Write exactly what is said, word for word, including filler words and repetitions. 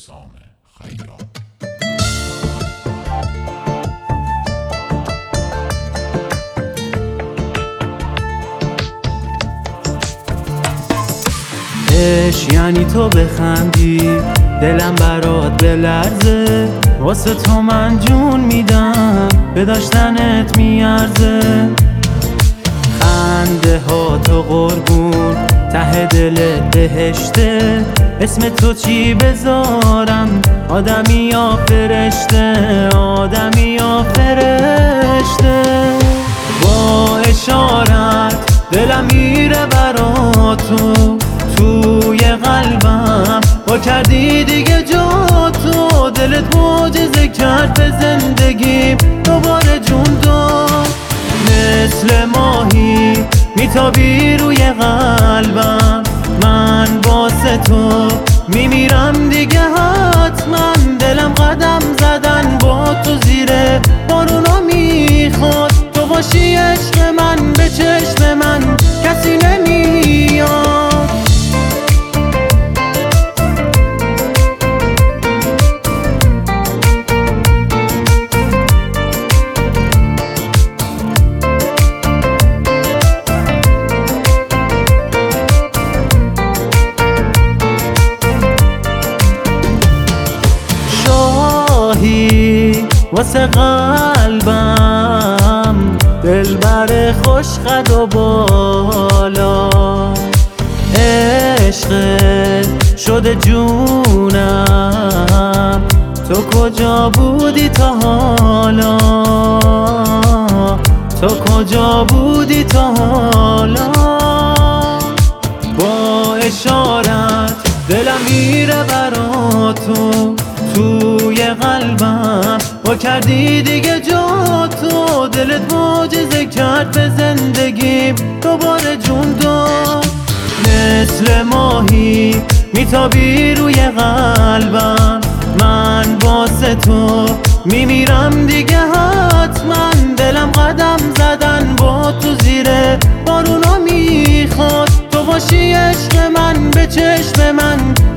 حسام خیاط. عشق یعنی تو بخندی دلم برات بلرزه، واسه تو من جون میدم به داشتنت میارزه. خنده ها تو قربون ته دلت بهشته، اسم تو چی بذارم؟ آدمی یا فرشته، آدمی یا فرشته. با اشارت دلم میره برا تو، توی قلبم با کردی دیگه جا تو. دلت معجزه کرد به زندگیم، دوباره جون داد. مثل ماهی میتابی روی قلبم، من واسه تو میمیرم دیگه حتما. دلم قدم زدن با تو زیر بارونا میخواد، تو باشی عشق من به چشم من کسی نمیاد. واسه قلبم دلبر خوش قد و بالا، عشقت شده جونم، تو کجا بودی تا حالا؟ تو کجا بودی تا حالا؟ با اشارت دلم میره برا تو، توی قلبم با کردی دیگه جا تو. دلت معجزه کرد به زندگیم، دوباره جون داد. مثل ماهی میتابی روی قلبم، من واسه تو میمیرم دیگه حتما. دلم قدم زدن با تو زیر بارونا میخواد، تو باشی عشق من به چشم من